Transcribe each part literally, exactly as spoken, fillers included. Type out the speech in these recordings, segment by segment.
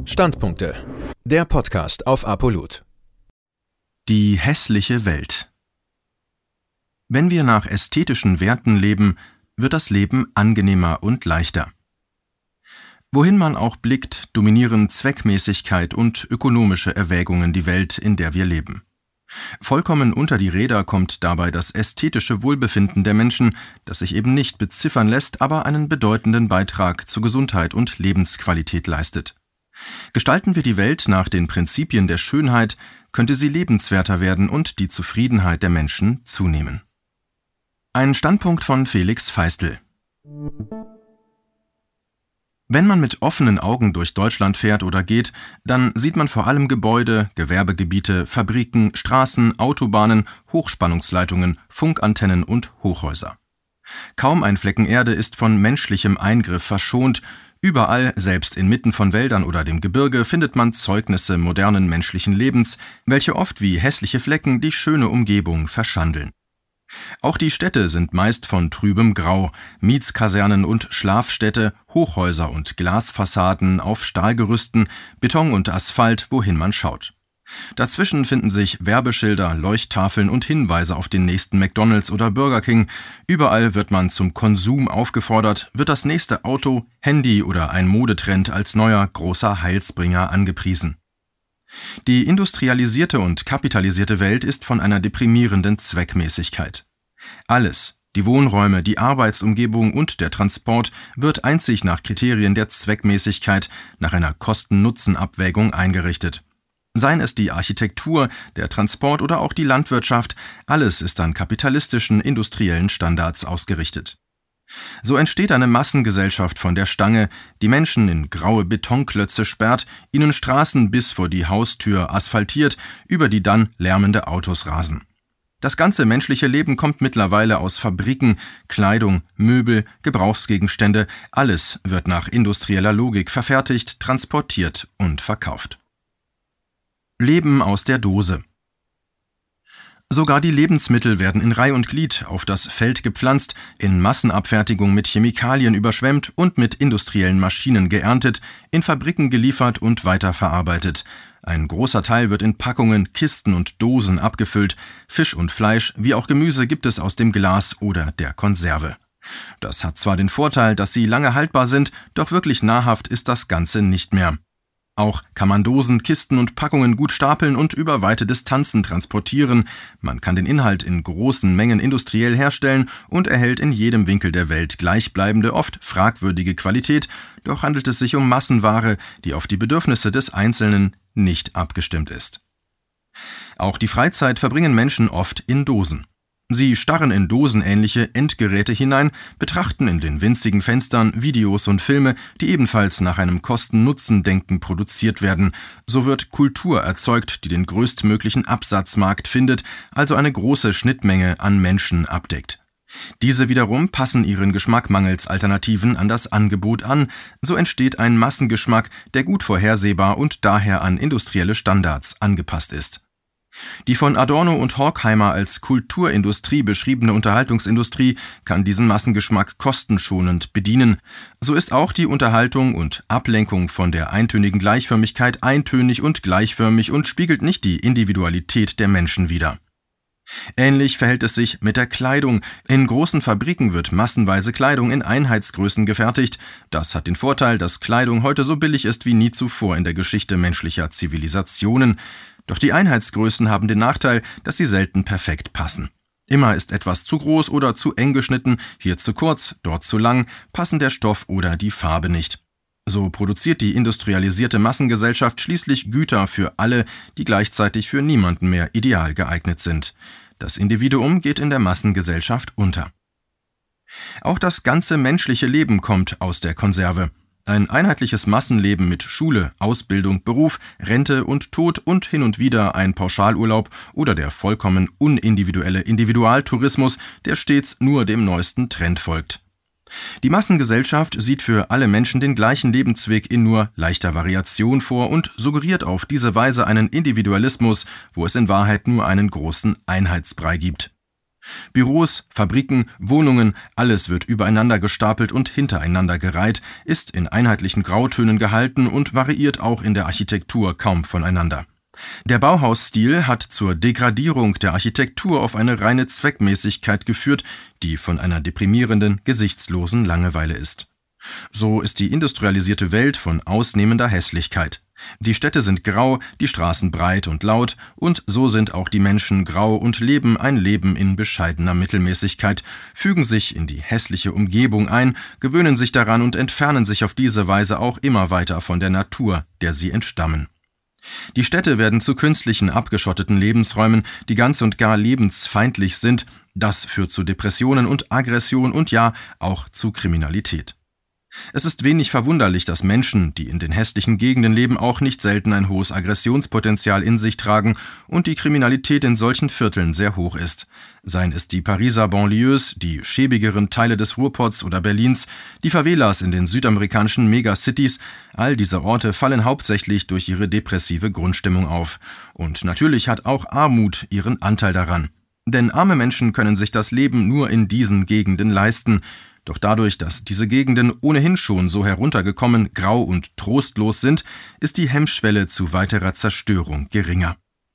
Standpunkte. Der Podcast auf Apolut. Die hässliche Welt. Wenn wir nach ästhetischen Werten leben, wird das Leben angenehmer und leichter. Wohin man auch blickt, dominieren Zweckmäßigkeit und ökonomische Erwägungen die Welt, in der wir leben. Vollkommen unter die Räder kommt dabei das ästhetische Wohlbefinden der Menschen, das sich eben nicht beziffern lässt, aber einen bedeutenden Beitrag zu Gesundheit und Lebensqualität leistet. Gestalten wir die Welt nach den Prinzipien der Schönheit, könnte sie lebenswerter werden und die Zufriedenheit der Menschen zunehmen. Ein Standpunkt von Felix Feistl. Wenn man mit offenen Augen durch Deutschland fährt oder geht, dann sieht man vor allem Gebäude, Gewerbegebiete, Fabriken, Straßen, Autobahnen, Hochspannungsleitungen, Funkantennen und Hochhäuser. Kaum ein Flecken Erde ist von menschlichem Eingriff verschont. Überall, selbst inmitten von Wäldern oder dem Gebirge, findet man Zeugnisse modernen menschlichen Lebens, welche oft wie hässliche Flecken die schöne Umgebung verschandeln. Auch die Städte sind meist von trübem Grau, Mietskasernen und Schlafstädte, Hochhäuser und Glasfassaden auf Stahlgerüsten, Beton und Asphalt, wohin man schaut. Dazwischen finden sich Werbeschilder, Leuchttafeln und Hinweise auf den nächsten McDonald's oder Burger King. Überall wird man zum Konsum aufgefordert, wird das nächste Auto, Handy oder ein Modetrend als neuer großer Heilsbringer angepriesen. Die industrialisierte und kapitalisierte Welt ist von einer deprimierenden Zweckmäßigkeit. Alles, die Wohnräume, die Arbeitsumgebung und der Transport, wird einzig nach Kriterien der Zweckmäßigkeit, nach einer Kosten-Nutzen-Abwägung eingerichtet. Seien es die Architektur, der Transport oder auch die Landwirtschaft, alles ist an kapitalistischen, industriellen Standards ausgerichtet. So entsteht eine Massengesellschaft von der Stange, die Menschen in graue Betonklötze sperrt, ihnen Straßen bis vor die Haustür asphaltiert, über die dann lärmende Autos rasen. Das ganze menschliche Leben kommt mittlerweile aus Fabriken, Kleidung, Möbel, Gebrauchsgegenstände, alles wird nach industrieller Logik verfertigt, transportiert und verkauft. Leben aus der Dose. Sogar die Lebensmittel werden in Reih und Glied auf das Feld gepflanzt, in Massenabfertigung mit Chemikalien überschwemmt und mit industriellen Maschinen geerntet, in Fabriken geliefert und weiterverarbeitet. Ein großer Teil wird in Packungen, Kisten und Dosen abgefüllt. Fisch und Fleisch, wie auch Gemüse, gibt es aus dem Glas oder der Konserve. Das hat zwar den Vorteil, dass sie lange haltbar sind, doch wirklich nahrhaft ist das Ganze nicht mehr. Auch kann man Dosen, Kisten und Packungen gut stapeln und über weite Distanzen transportieren. Man kann den Inhalt in großen Mengen industriell herstellen und erhält in jedem Winkel der Welt gleichbleibende, oft fragwürdige Qualität, doch handelt es sich um Massenware, die auf die Bedürfnisse des Einzelnen nicht abgestimmt ist. Auch die Freizeit verbringen Menschen oft in Dosen. Sie starren in dosenähnliche Endgeräte hinein, betrachten in den winzigen Fenstern Videos und Filme, die ebenfalls nach einem Kosten-Nutzen-Denken produziert werden. So wird Kultur erzeugt, die den größtmöglichen Absatzmarkt findet, also eine große Schnittmenge an Menschen abdeckt. Diese wiederum passen ihren Geschmack mangels Alternativen an das Angebot an. So entsteht ein Massengeschmack, der gut vorhersehbar und daher an industrielle Standards angepasst ist. Die von Adorno und Horkheimer als Kulturindustrie beschriebene Unterhaltungsindustrie kann diesen Massengeschmack kostenschonend bedienen. So ist auch die Unterhaltung und Ablenkung von der eintönigen Gleichförmigkeit eintönig und gleichförmig und spiegelt nicht die Individualität der Menschen wider. Ähnlich verhält es sich mit der Kleidung. In großen Fabriken wird massenweise Kleidung in Einheitsgrößen gefertigt. Das hat den Vorteil, dass Kleidung heute so billig ist wie nie zuvor in der Geschichte menschlicher Zivilisationen. Doch die Einheitsgrößen haben den Nachteil, dass sie selten perfekt passen. Immer ist etwas zu groß oder zu eng geschnitten, hier zu kurz, dort zu lang, passen der Stoff oder die Farbe nicht. So produziert die industrialisierte Massengesellschaft schließlich Güter für alle, die gleichzeitig für niemanden mehr ideal geeignet sind. Das Individuum geht in der Massengesellschaft unter. Auch das ganze menschliche Leben kommt aus der Konserve. Ein einheitliches Massenleben mit Schule, Ausbildung, Beruf, Rente und Tod und hin und wieder ein Pauschalurlaub oder der vollkommen unindividuelle Individualtourismus, der stets nur dem neuesten Trend folgt. Die Massengesellschaft sieht für alle Menschen den gleichen Lebensweg in nur leichter Variation vor und suggeriert auf diese Weise einen Individualismus, wo es in Wahrheit nur einen großen Einheitsbrei gibt. Büros, Fabriken, Wohnungen, alles wird übereinander gestapelt und hintereinander gereiht, ist in einheitlichen Grautönen gehalten und variiert auch in der Architektur kaum voneinander. Der Bauhausstil hat zur Degradierung der Architektur auf eine reine Zweckmäßigkeit geführt, die von einer deprimierenden, gesichtslosen Langeweile ist. So ist die industrialisierte Welt von ausnehmender Hässlichkeit. Die Städte sind grau, die Straßen breit und laut, und so sind auch die Menschen grau und leben ein Leben in bescheidener Mittelmäßigkeit, fügen sich in die hässliche Umgebung ein, gewöhnen sich daran und entfernen sich auf diese Weise auch immer weiter von der Natur, der sie entstammen. Die Städte werden zu künstlichen, abgeschotteten Lebensräumen, die ganz und gar lebensfeindlich sind. Das führt zu Depressionen und Aggression und ja, auch zu Kriminalität. Es ist wenig verwunderlich, dass Menschen, die in den hässlichen Gegenden leben, auch nicht selten ein hohes Aggressionspotenzial in sich tragen und die Kriminalität in solchen Vierteln sehr hoch ist. Seien es die Pariser Banlieues, die schäbigeren Teile des Ruhrpots oder Berlins, die Favelas in den südamerikanischen Megacities, all diese Orte fallen hauptsächlich durch ihre depressive Grundstimmung auf. Und natürlich hat auch Armut ihren Anteil daran. Denn arme Menschen können sich das Leben nur in diesen Gegenden leisten. Doch dadurch, dass diese Gegenden ohnehin schon so heruntergekommen, grau und trostlos sind, ist die Hemmschwelle zu weiterer Zerstörung geringer.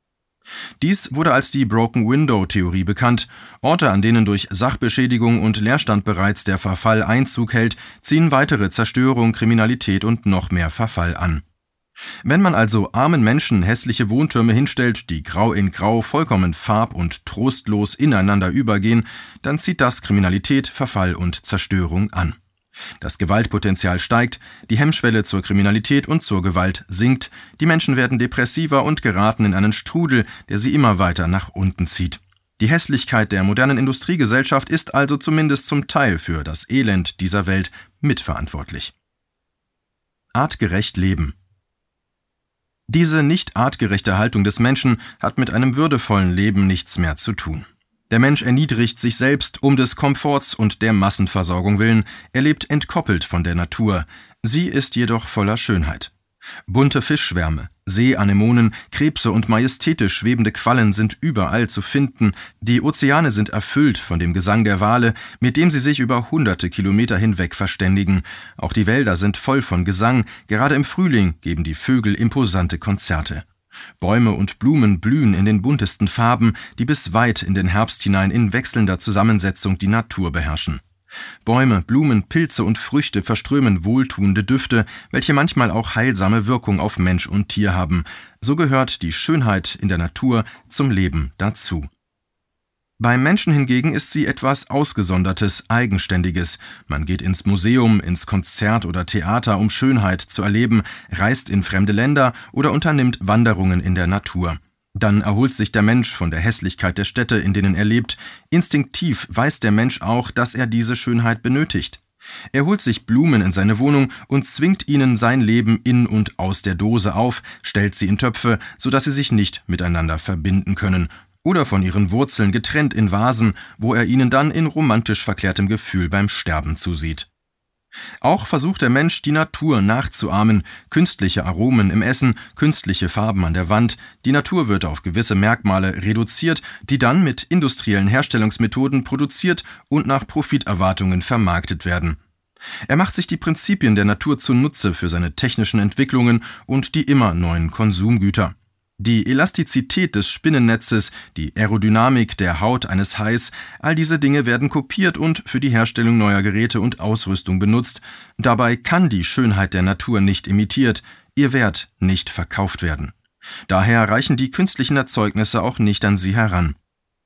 Dies wurde als die Broken-Window-Theorie bekannt. Orte, an denen durch Sachbeschädigung und Leerstand bereits der Verfall Einzug hält, ziehen weitere Zerstörung, Kriminalität und noch mehr Verfall an. Wenn man also armen Menschen hässliche Wohntürme hinstellt, die grau in grau vollkommen farb- und trostlos ineinander übergehen, dann zieht das Kriminalität, Verfall und Zerstörung an. Das Gewaltpotenzial steigt, die Hemmschwelle zur Kriminalität und zur Gewalt sinkt, die Menschen werden depressiver und geraten in einen Strudel, der sie immer weiter nach unten zieht. Die Hässlichkeit der modernen Industriegesellschaft ist also zumindest zum Teil für das Elend dieser Welt mitverantwortlich. Artgerecht leben. Diese nicht artgerechte Haltung des Menschen hat mit einem würdevollen Leben nichts mehr zu tun. Der Mensch erniedrigt sich selbst um des Komforts und der Massenversorgung willen, er lebt entkoppelt von der Natur, sie ist jedoch voller Schönheit. Bunte Fischschwärme, Seeanemonen, Krebse und majestätisch schwebende Quallen sind überall zu finden, die Ozeane sind erfüllt von dem Gesang der Wale, mit dem sie sich über hunderte Kilometer hinweg verständigen, auch die Wälder sind voll von Gesang, gerade im Frühling geben die Vögel imposante Konzerte. Bäume und Blumen blühen in den buntesten Farben, die bis weit in den Herbst hinein in wechselnder Zusammensetzung die Natur beherrschen. Bäume, Blumen, Pilze und Früchte verströmen wohltuende Düfte, welche manchmal auch heilsame Wirkung auf Mensch und Tier haben. So gehört die Schönheit in der Natur zum Leben dazu. Beim Menschen hingegen ist sie etwas Ausgesondertes, Eigenständiges. Man geht ins Museum, ins Konzert oder Theater, um Schönheit zu erleben, reist in fremde Länder oder unternimmt Wanderungen in der Natur. Dann erholt sich der Mensch von der Hässlichkeit der Städte, in denen er lebt. Instinktiv weiß der Mensch auch, dass er diese Schönheit benötigt. Er holt sich Blumen in seine Wohnung und zwingt ihnen sein Leben in und aus der Dose auf, stellt sie in Töpfe, sodass sie sich nicht miteinander verbinden können, oder von ihren Wurzeln getrennt in Vasen, wo er ihnen dann in romantisch verklärtem Gefühl beim Sterben zusieht. Auch versucht der Mensch, die Natur nachzuahmen, künstliche Aromen im Essen, künstliche Farben an der Wand, die Natur wird auf gewisse Merkmale reduziert, die dann mit industriellen Herstellungsmethoden produziert und nach Profiterwartungen vermarktet werden. Er macht sich die Prinzipien der Natur zunutze für seine technischen Entwicklungen und die immer neuen Konsumgüter. Die Elastizität des Spinnennetzes, die Aerodynamik der Haut eines Hais, all diese Dinge werden kopiert und für die Herstellung neuer Geräte und Ausrüstung benutzt. Dabei kann die Schönheit der Natur nicht imitiert, ihr Wert nicht verkauft werden. Daher reichen die künstlichen Erzeugnisse auch nicht an sie heran.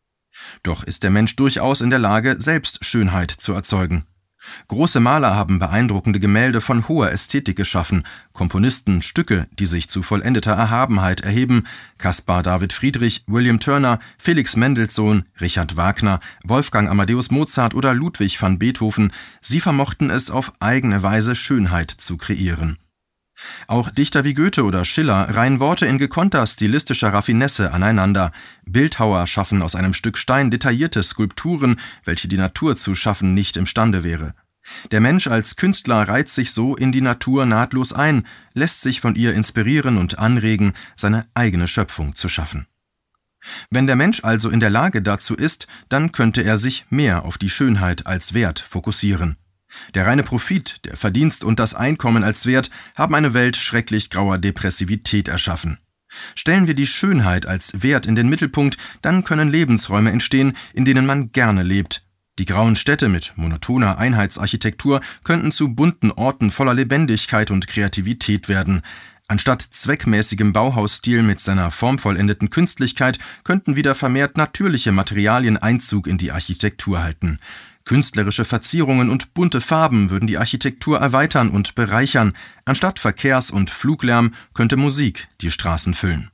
Doch ist der Mensch durchaus in der Lage, selbst Schönheit zu erzeugen. Große Maler haben beeindruckende Gemälde von hoher Ästhetik geschaffen, Komponisten Stücke, die sich zu vollendeter Erhabenheit erheben, Caspar David Friedrich, William Turner, Felix Mendelssohn, Richard Wagner, Wolfgang Amadeus Mozart oder Ludwig van Beethoven, sie vermochten es auf eigene Weise Schönheit zu kreieren. Auch Dichter wie Goethe oder Schiller reihen Worte in gekonnter stilistischer Raffinesse aneinander. Bildhauer schaffen aus einem Stück Stein detaillierte Skulpturen, welche die Natur zu schaffen nicht imstande wäre. Der Mensch als Künstler reiht sich so in die Natur nahtlos ein, lässt sich von ihr inspirieren und anregen, seine eigene Schöpfung zu schaffen. Wenn der Mensch also in der Lage dazu ist, dann könnte er sich mehr auf die Schönheit als Wert fokussieren. Der reine Profit, der Verdienst und das Einkommen als Wert haben eine Welt schrecklich grauer Depressivität erschaffen. Stellen wir die Schönheit als Wert in den Mittelpunkt, dann können Lebensräume entstehen, in denen man gerne lebt. Die grauen Städte mit monotoner Einheitsarchitektur könnten zu bunten Orten voller Lebendigkeit und Kreativität werden. Anstatt zweckmäßigem Bauhausstil mit seiner formvollendeten Künstlichkeit könnten wieder vermehrt natürliche Materialien Einzug in die Architektur halten. Künstlerische Verzierungen und bunte Farben würden die Architektur erweitern und bereichern. Anstatt Verkehrs- und Fluglärm könnte Musik die Straßen füllen.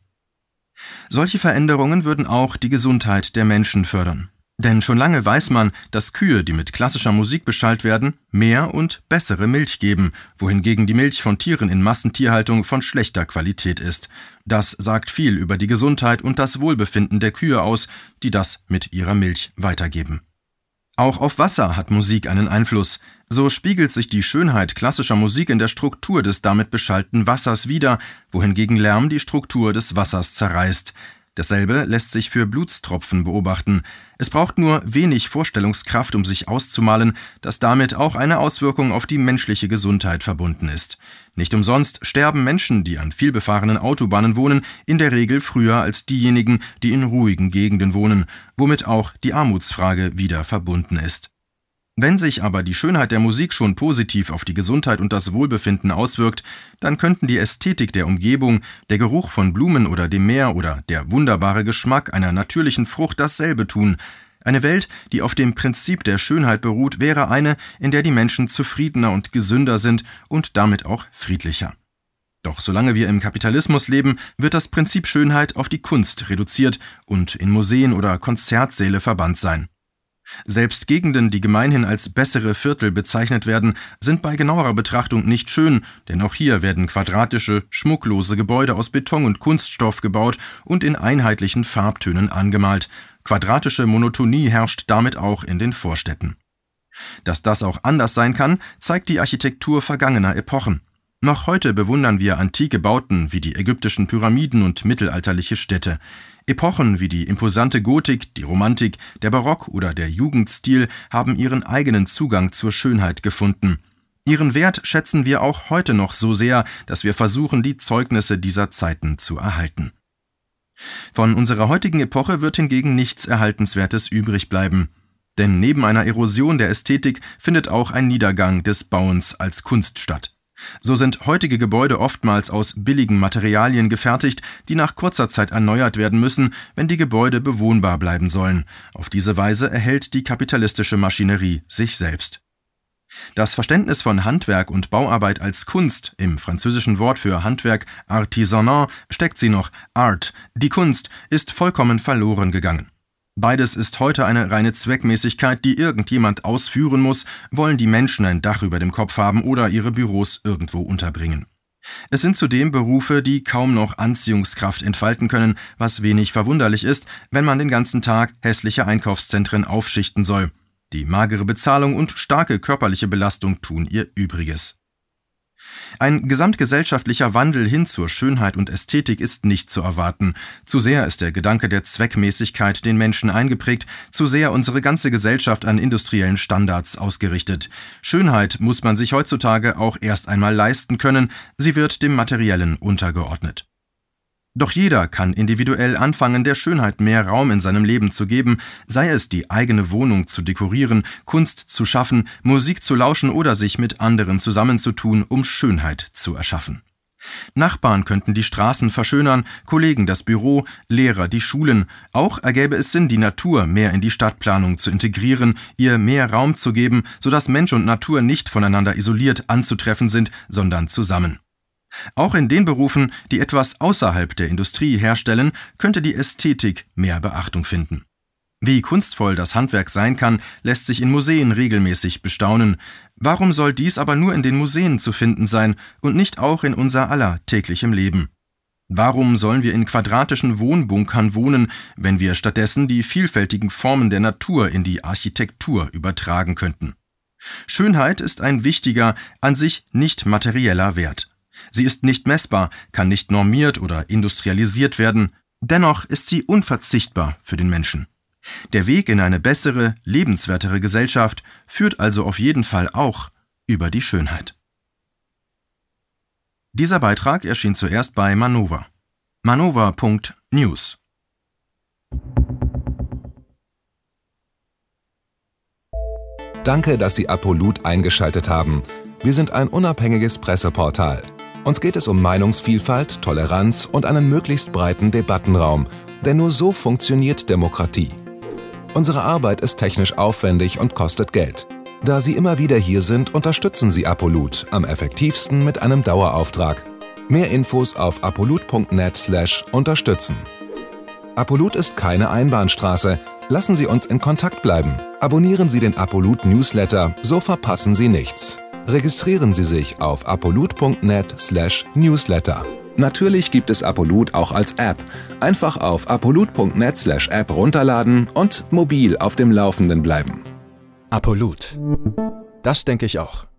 Solche Veränderungen würden auch die Gesundheit der Menschen fördern. Denn schon lange weiß man, dass Kühe, die mit klassischer Musik beschallt werden, mehr und bessere Milch geben, wohingegen die Milch von Tieren in Massentierhaltung von schlechter Qualität ist. Das sagt viel über die Gesundheit und das Wohlbefinden der Kühe aus, die das mit ihrer Milch weitergeben. Auch auf Wasser hat Musik einen Einfluss. So spiegelt sich die Schönheit klassischer Musik in der Struktur des damit beschallten Wassers wider, wohingegen Lärm die Struktur des Wassers zerreißt. Dasselbe lässt sich für Blutstropfen beobachten. Es braucht nur wenig Vorstellungskraft, um sich auszumalen, dass damit auch eine Auswirkung auf die menschliche Gesundheit verbunden ist. Nicht umsonst sterben Menschen, die an vielbefahrenen Autobahnen wohnen, in der Regel früher als diejenigen, die in ruhigen Gegenden wohnen, womit auch die Armutsfrage wieder verbunden ist. Wenn sich aber die Schönheit der Musik schon positiv auf die Gesundheit und das Wohlbefinden auswirkt, dann könnten die Ästhetik der Umgebung, der Geruch von Blumen oder dem Meer oder der wunderbare Geschmack einer natürlichen Frucht dasselbe tun. Eine Welt, die auf dem Prinzip der Schönheit beruht, wäre eine, in der die Menschen zufriedener und gesünder sind und damit auch friedlicher. Doch solange wir im Kapitalismus leben, wird das Prinzip Schönheit auf die Kunst reduziert und in Museen oder Konzertsäle verbannt sein. Selbst Gegenden, die gemeinhin als bessere Viertel bezeichnet werden, sind bei genauerer Betrachtung nicht schön, denn auch hier werden quadratische, schmucklose Gebäude aus Beton und Kunststoff gebaut und in einheitlichen Farbtönen angemalt. Quadratische Monotonie herrscht damit auch in den Vorstädten. Dass das auch anders sein kann, zeigt die Architektur vergangener Epochen. Noch heute bewundern wir antike Bauten wie die ägyptischen Pyramiden und mittelalterliche Städte. Epochen wie die imposante Gotik, die Romantik, der Barock oder der Jugendstil haben ihren eigenen Zugang zur Schönheit gefunden. Ihren Wert schätzen wir auch heute noch so sehr, dass wir versuchen, die Zeugnisse dieser Zeiten zu erhalten. Von unserer heutigen Epoche wird hingegen nichts Erhaltenswertes übrig bleiben. Denn neben einer Erosion der Ästhetik findet auch ein Niedergang des Bauens als Kunst statt. So sind heutige Gebäude oftmals aus billigen Materialien gefertigt, die nach kurzer Zeit erneuert werden müssen, wenn die Gebäude bewohnbar bleiben sollen. Auf diese Weise erhält die kapitalistische Maschinerie sich selbst. Das Verständnis von Handwerk und Bauarbeit als Kunst, im französischen Wort für Handwerk Artisanat, steckt sie noch, Art, die Kunst, ist vollkommen verloren gegangen. Beides ist heute eine reine Zweckmäßigkeit, die irgendjemand ausführen muss, wollen die Menschen ein Dach über dem Kopf haben oder ihre Büros irgendwo unterbringen. Es sind zudem Berufe, die kaum noch Anziehungskraft entfalten können, was wenig verwunderlich ist, wenn man den ganzen Tag hässliche Einkaufszentren aufschichten soll. Die magere Bezahlung und starke körperliche Belastung tun ihr Übriges. Ein gesamtgesellschaftlicher Wandel hin zur Schönheit und Ästhetik ist nicht zu erwarten. Zu sehr ist der Gedanke der Zweckmäßigkeit den Menschen eingeprägt, zu sehr unsere ganze Gesellschaft an industriellen Standards ausgerichtet. Schönheit muss man sich heutzutage auch erst einmal leisten können, sie wird dem Materiellen untergeordnet. Doch jeder kann individuell anfangen, der Schönheit mehr Raum in seinem Leben zu geben, sei es die eigene Wohnung zu dekorieren, Kunst zu schaffen, Musik zu lauschen oder sich mit anderen zusammenzutun, um Schönheit zu erschaffen. Nachbarn könnten die Straßen verschönern, Kollegen das Büro, Lehrer die Schulen. Auch ergäbe es Sinn, die Natur mehr in die Stadtplanung zu integrieren, ihr mehr Raum zu geben, sodass Mensch und Natur nicht voneinander isoliert anzutreffen sind, sondern zusammen. Auch in den Berufen, die etwas außerhalb der Industrie herstellen, könnte die Ästhetik mehr Beachtung finden. Wie kunstvoll das Handwerk sein kann, lässt sich in Museen regelmäßig bestaunen. Warum soll dies aber nur in den Museen zu finden sein und nicht auch in unser aller täglichem Leben? Warum sollen wir in quadratischen Wohnbunkern wohnen, wenn wir stattdessen die vielfältigen Formen der Natur in die Architektur übertragen könnten? Schönheit ist ein wichtiger, an sich nicht materieller Wert. Sie ist nicht messbar, kann nicht normiert oder industrialisiert werden. Dennoch ist sie unverzichtbar für den Menschen. Der Weg in eine bessere, lebenswertere Gesellschaft führt also auf jeden Fall auch über die Schönheit. Dieser Beitrag erschien zuerst bei Manova. manova Punkt news. Danke, dass Sie Apolut eingeschaltet haben. Wir sind ein unabhängiges Presseportal. Uns geht es um Meinungsvielfalt, Toleranz und einen möglichst breiten Debattenraum, denn nur so funktioniert Demokratie. Unsere Arbeit ist technisch aufwendig und kostet Geld. Da Sie immer wieder hier sind, unterstützen Sie Apolut am effektivsten mit einem Dauerauftrag. Mehr Infos auf apolut punkt net slash unterstützen. Apolut ist keine Einbahnstraße. Lassen Sie uns in Kontakt bleiben. Abonnieren Sie den Apolut Newsletter, so verpassen Sie nichts. Registrieren Sie sich auf apolut punkt net slash newsletter. Natürlich gibt es Apolut auch als App. Einfach auf apolut punkt net slash app runterladen und mobil auf dem Laufenden bleiben. Apolut. Das denke ich auch.